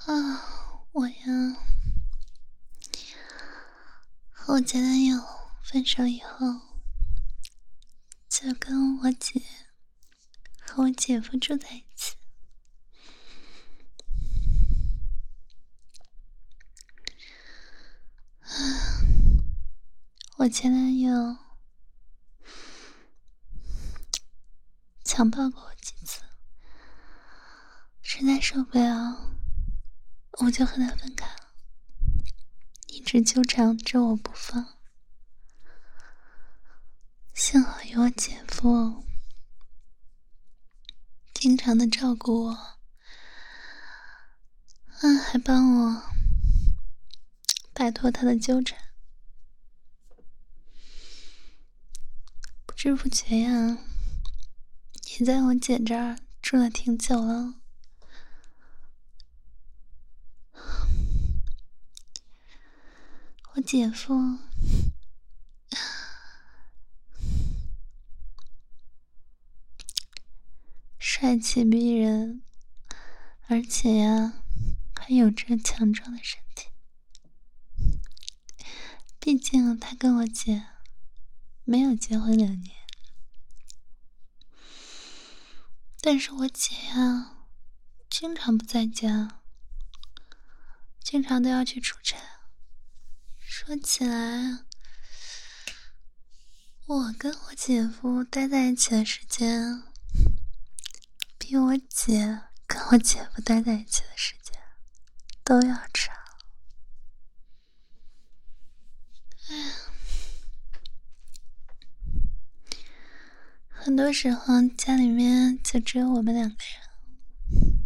我呀，和我前男友分手以后，就跟我姐和我姐夫住在一起。我前男友强暴过我几次，实在受不了，我就和他分开了，一直纠缠着我不放。幸好有我姐夫经常的照顾我，还帮我摆脱他的纠缠。不知不觉呀，也在我姐这儿住了挺久了。我姐夫帅气逼人，而且呀，还有着强壮的身体。毕竟他跟我姐没有结婚2年，但是我姐呀，经常不在家，经常都要去出差。说起来，我跟我姐夫待在一起的时间，比我姐跟我姐夫待在一起的时间都要长。很多时候家里面就只有我们2个人。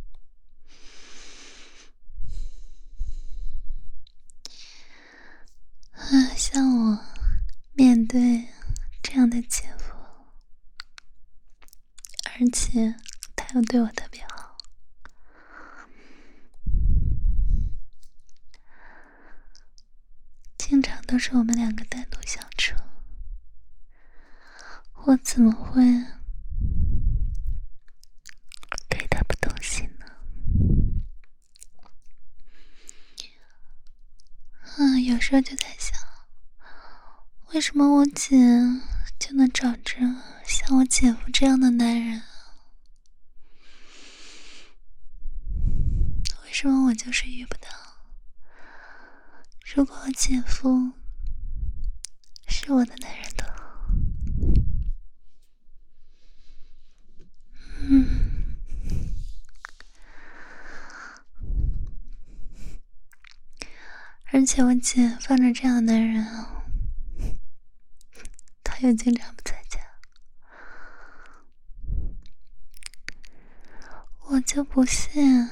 像我面对这样的姐夫，而且他又对我特别好，经常都是我们2个单独相处，我怎么会对他不动心呢？有时候就在想，为什么我姐就能找着像我姐夫这样的男人？为什么我就是遇不到？如果我姐夫是我的男人的好，而且我姐放着这样的男人他又经常不在家，我就不信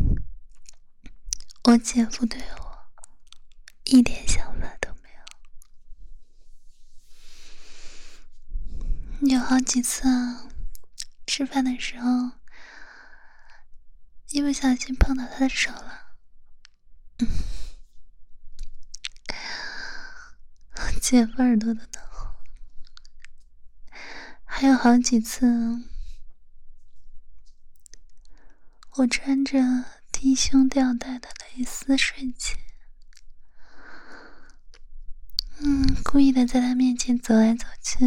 我姐夫对我一点想法都没有。有好几次吃饭的时候一不小心碰到他的手了，姐夫耳朵都能红。还有好几次我穿着低胸吊带的蕾丝睡裙，故意的在他面前走来走去，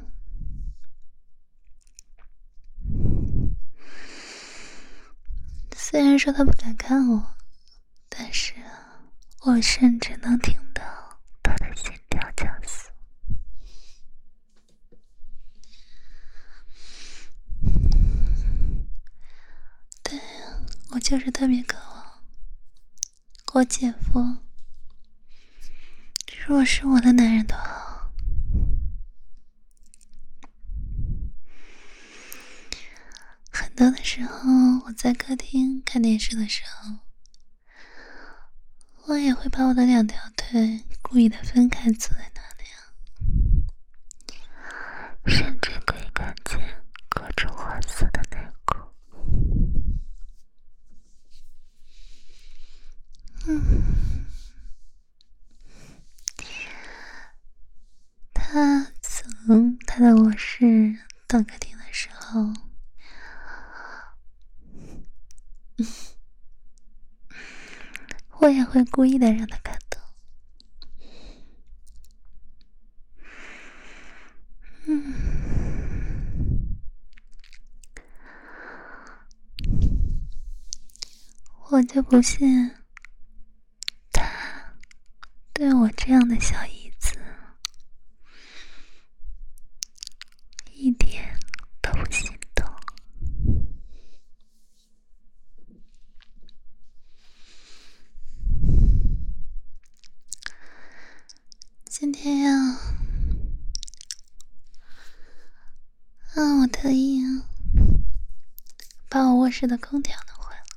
虽然说他不敢看我，但是我甚至能听到他的心跳加速。对，我就是特别渴望我姐夫如果是我的男人的好。很多的时候我在客厅看电视的时候，我也会把我的2条腿故意的分开坐在那里，甚至可以看见各种黄色的内裤。他从他的卧室到客厅的时候， 我也会故意的让他看到。我就不信他对我这样的小姨子一点都不心动。今天呀，我特意把我卧室的空调弄坏了。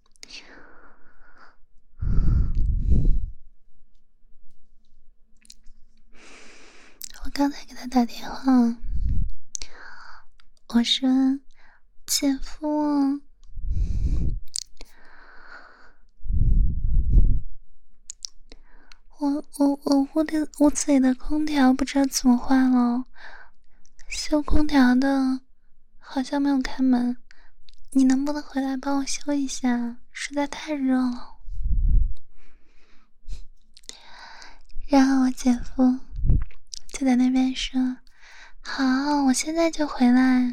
我刚才给他打电话，我说：“姐夫，我屋子里的空调不知道怎么坏了，修空调的好像没有开门，你能不能回来帮我修一下？实在太热了。”然后我姐夫就在那边说：“好，我现在就回来。”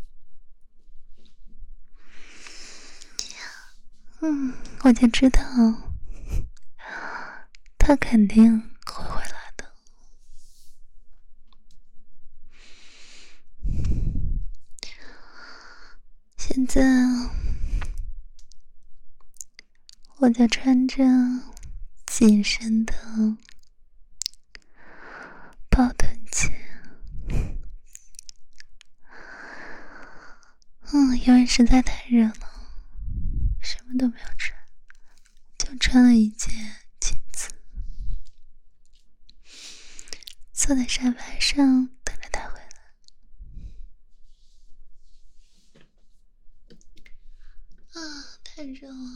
我就知道他肯定会回来的。现在我就穿着紧身的抱臀裙，因为实在太热了，什么都没有穿，就穿了一件裙子，坐在沙发上等着他回来。太热了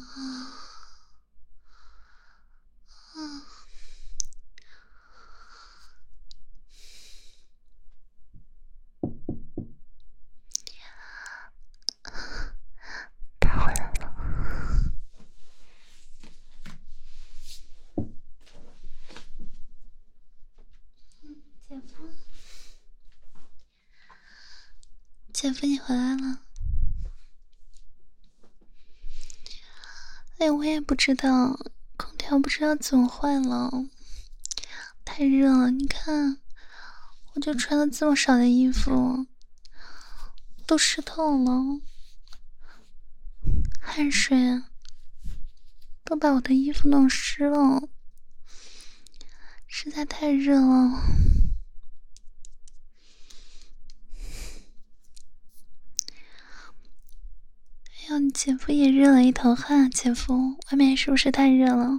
他回来了。姐夫你回来了。我也不知道，空调不知道怎么坏了，太热了。你看，我就穿了这么少的衣服，都湿透了，汗水都把我的衣服弄湿了，实在太热了。你姐夫也热了一头汗，姐夫，外面是不是太热了？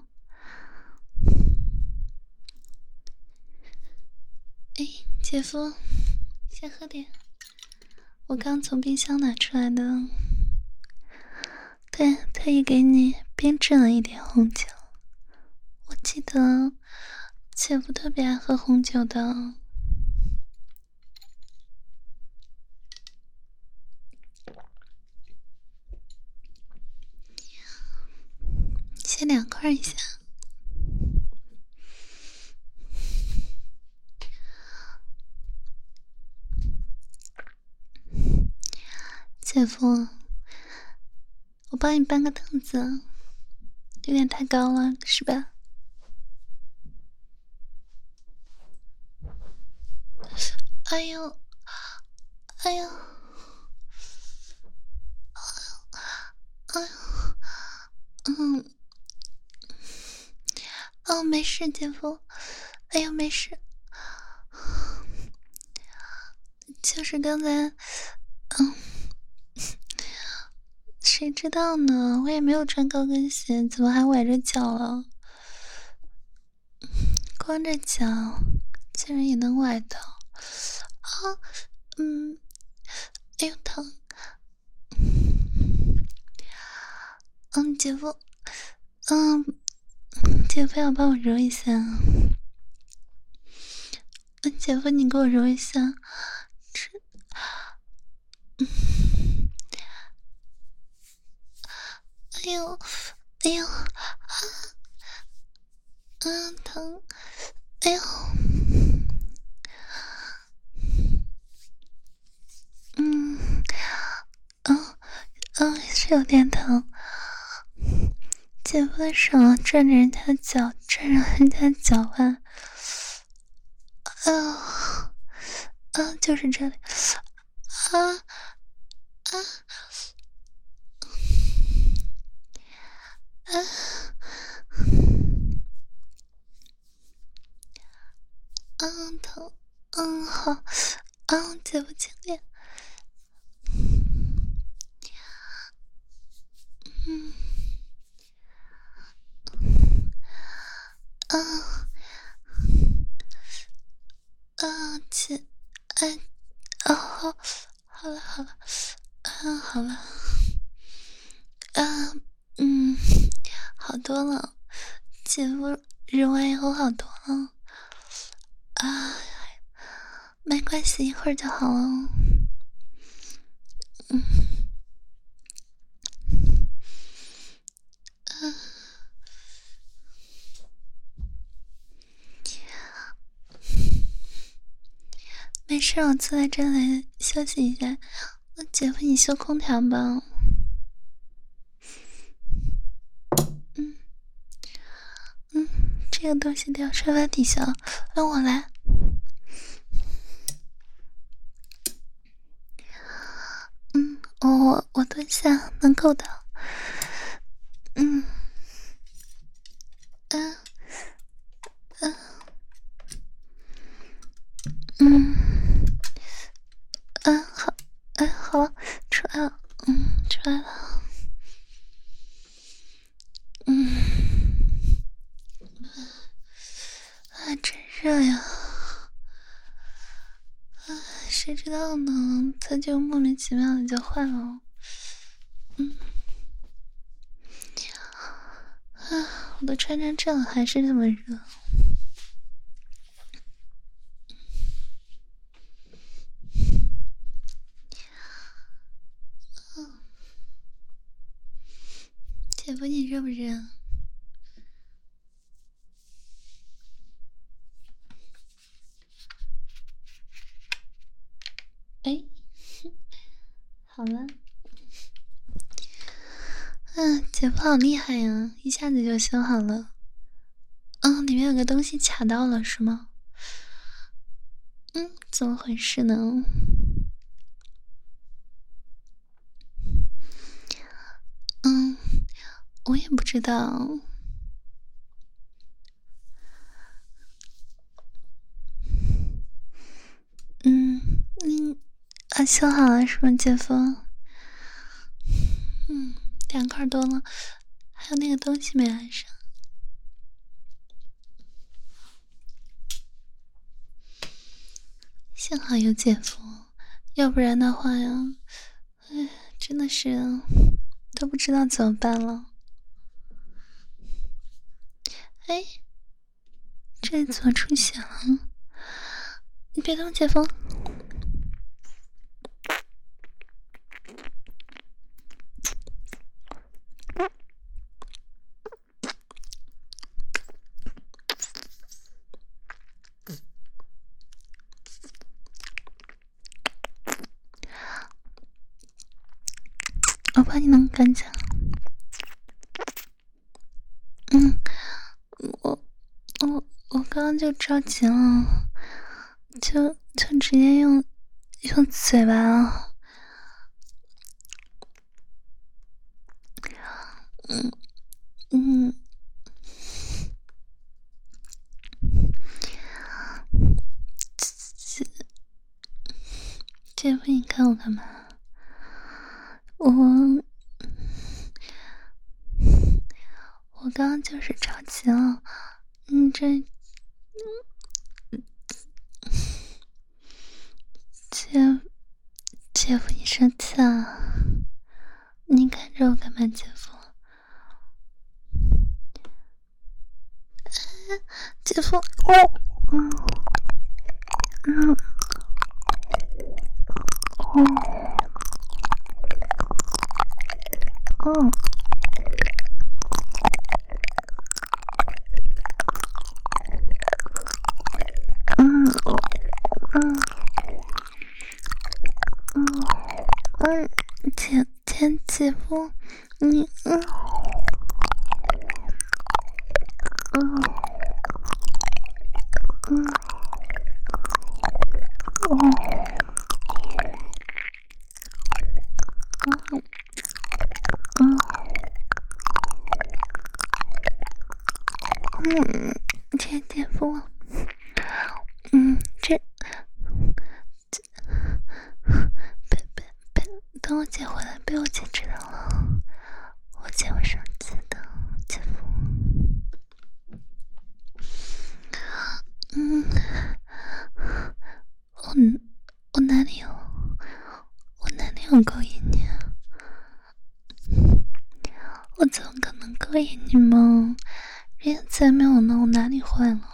姐夫，先喝点，我刚从冰箱拿出来的，对，特意给你冰镇了一点红酒。我记得姐夫特别爱喝红酒的。先凉快一下。姐夫，我帮你搬个凳子，有点太高了，是吧？哎呦，哎呦，哎呦，没事，姐夫。哎呦，没事，就是刚才，谁知道呢？我也没有穿高跟鞋，怎么还崴着脚了？光着脚竟然也能崴到啊！哎呦疼！姐夫，姐夫要帮我揉一下。姐夫，你给我揉一下。哎呦，哎呦， 疼，哎呦，是有点疼。姐夫的手转着人家的脚，转着人家的脚腕，就是这里，疼，好，姐夫轻点，姐，好，好了，好了，好了，好多了，姐夫揉完以后好多了，没关系，一会儿就好了。没事，我坐在这里休息一下。那姐夫，你修空调吧。这个东西得要沙发底下，让我来。我蹲下能够的。好，好了，出来了，出来了。真热呀！谁知道呢？它就莫名其妙的就坏了。我都穿成这了，还是这么热。姐夫，你热不热？哎，好了。姐夫好厉害呀，一下子就修好了。里面有个东西卡到了是吗？怎么回事呢？我也不知道。修好了是吗，姐夫？2块多了，还有那个东西没安上。幸好有姐夫，要不然的话呀，真的是都不知道怎么办了。这里怎么出血了？你别动，姐夫。我帮你弄干净。我刚刚就着急了，就直接用嘴巴。姐夫，你看我干嘛？我刚刚就是着急了，姐夫，你生气啊？你看着我干嘛，姐夫？姐夫， 天姐夫，你天姐夫，等我姐回来被我姐知道了，我姐会生气的，姐夫。我哪里有勾引你啊？我怎么可能勾引你吗？人家才没有呢，我哪里坏了？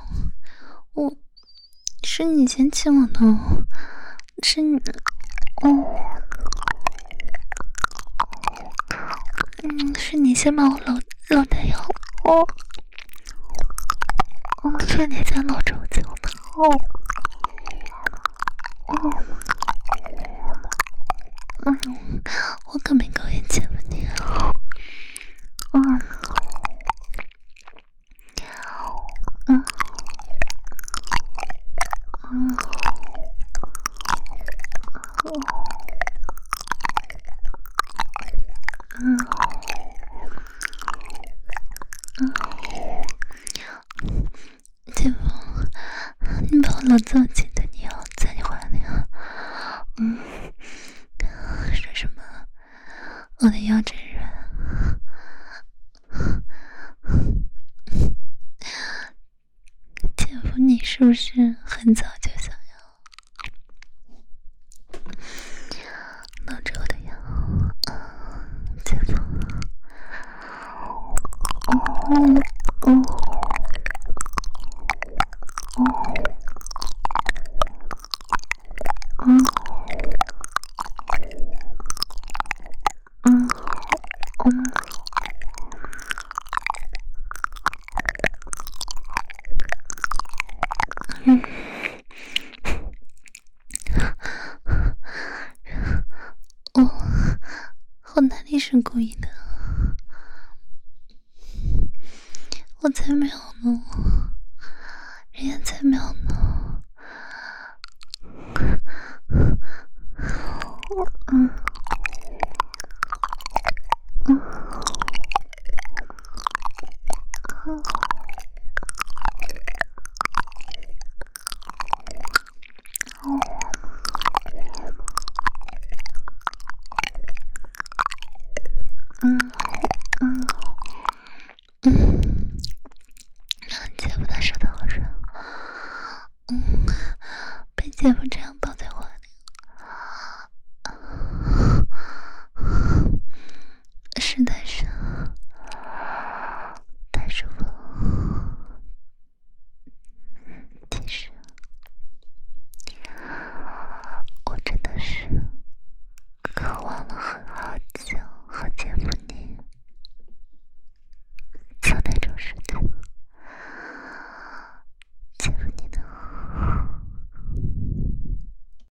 是你先亲我的，是你，是你先把我搂的腰，是你先搂着我脚的，我可没勾引姐夫你啊，姐夫，你把我搂这么紧的，你要在你怀里啊？说什么？我的腰真软。姐夫，你是不是很早就想要搂着我的腰？姐夫，我哪里是故意的？我才没有呢，人家才没有呢。